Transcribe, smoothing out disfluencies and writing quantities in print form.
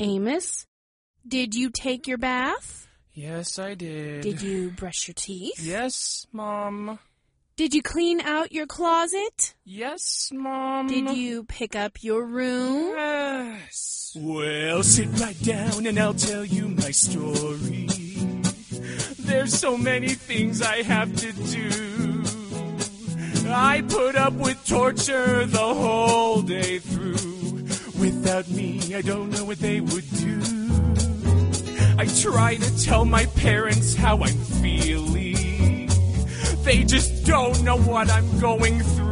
Amos, did you take your bath? Yes, I did. Did you brush your teeth? Yes, Mom. Did you clean out your closet? Yes, Mom. Did you pick up your room? Yes. Well, sit right down and I'll tell you my story. There's so many things I have to do. I put up with torture the whole day through. Without me, I don't know what they would do. I try to tell my parents how I'm feeling. They just don't know what I'm going through.